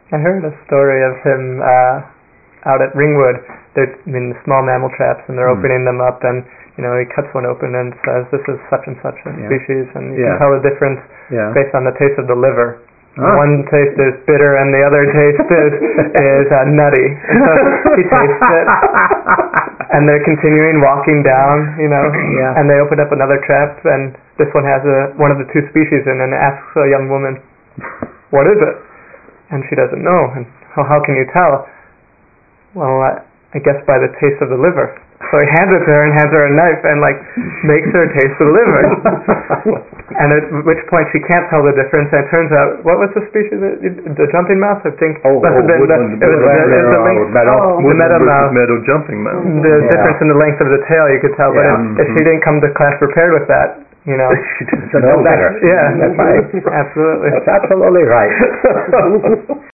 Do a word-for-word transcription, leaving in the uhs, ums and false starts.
I heard a story of him uh, out at Ringwood. There's I mean, small mammal traps, and they're mm. opening them up, and you know he cuts one open and says, "This is such and such a yeah. species," and you yeah. can tell the difference yeah. based on the taste of the liver. Huh? One taste is bitter, and the other taste is is uh, nutty. So he tastes it, and they're continuing walking down, you know, yeah. and they open up another trap, and this one has a one of the two species in, and asks a young woman, "What is it?" And she doesn't know. And oh, how can you tell? Well, I, I guess by the taste of the liver. So he hands it to her and hands her a knife and like makes her taste the liver. And at which point she can't tell the difference. And it turns out, what was the species? The jumping mouse, I think. Oh, must oh have been the, it was the, it was the length, meadow, oh, the meadow mouse. Meadow jumping mouse. The yeah. difference in the length of the tail you could tell. But yeah. if, if she didn't come to class prepared with that, you know, she doesn't know better. Yeah, that's right. Absolutely. That's absolutely right.